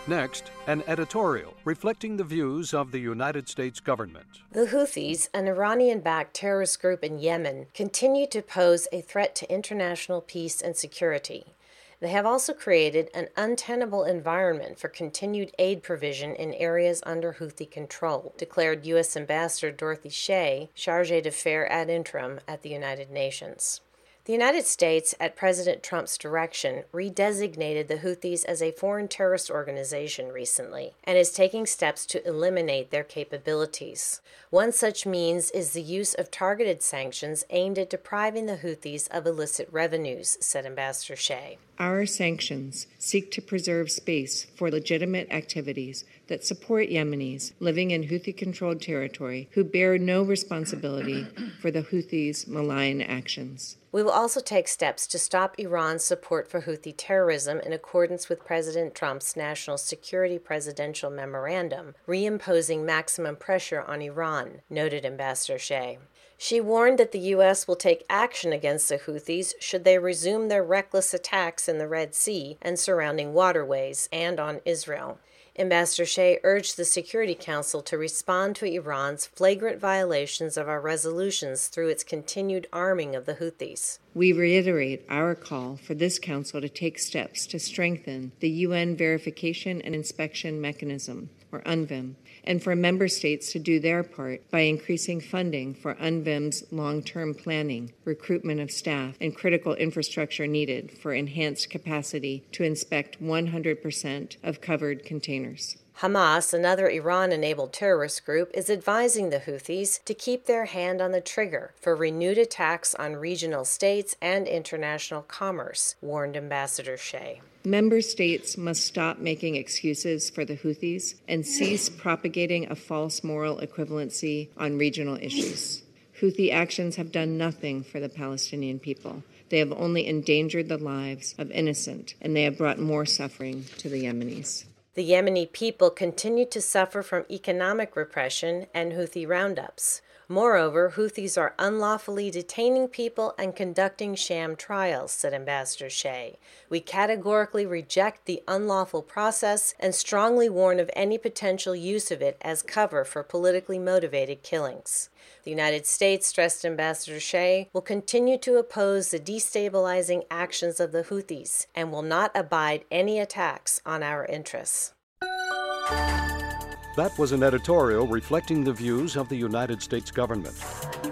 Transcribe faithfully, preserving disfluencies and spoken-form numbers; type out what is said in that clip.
Next, an editorial reflecting the views of the United States government. The Houthis, an Iranian-backed terrorist group in Yemen, continue to pose a threat to international peace and security. They have also created an untenable environment for continued aid provision in areas under Houthi control, declared U S Ambassador Dorothy Shea, Chargé d'Affaires ad interim at the United Nations. The United States, at President Trump's direction, redesignated the Houthis as a foreign terrorist organization recently and is taking steps to eliminate their capabilities. One such means is the use of targeted sanctions aimed at depriving the Houthis of illicit revenues, said Ambassador Shea. Our sanctions seek to preserve space for legitimate activities that support Yemenis living in Houthi-controlled territory who bear no responsibility for the Houthis' malign actions. We will also take steps to stop Iran's support for Houthi terrorism in accordance with President Trump's National Security Presidential Memorandum, reimposing maximum pressure on Iran, noted Ambassador Shea. She warned that the U S will take action against the Houthis should they resume their reckless attacks in the Red Sea and surrounding waterways and on Israel. Ambassador Shea urged the Security Council to respond to Iran's flagrant violations of our resolutions through its continued arming of the Houthis. We reiterate our call for this Council to take steps to strengthen the U N Verification and Inspection Mechanism, or UNVIM, and for member states to do their part by increasing funding for UNVIM's long-term planning, recruitment of staff, and critical infrastructure needed for enhanced capacity to inspect one hundred percent of covered containers. Hamas, another Iran-enabled terrorist group, is advising the Houthis to keep their hand on the trigger for renewed attacks on regional states and international commerce, warned Ambassador Shea. Member states must stop making excuses for the Houthis and cease propagating a false moral equivalency on regional issues. Houthi actions have done nothing for the Palestinian people. They have only endangered the lives of innocent, and they have brought more suffering to the Yemenis. The Yemeni people continue to suffer from economic repression and Houthi roundups. Moreover, Houthis are unlawfully detaining people and conducting sham trials, said Ambassador Shea. We categorically reject the unlawful process and strongly warn of any potential use of it as cover for politically motivated killings. The United States, stressed Ambassador Shea, will continue to oppose the destabilizing actions of the Houthis and will not abide any attacks on our interests. That was an editorial reflecting the views of the United States government.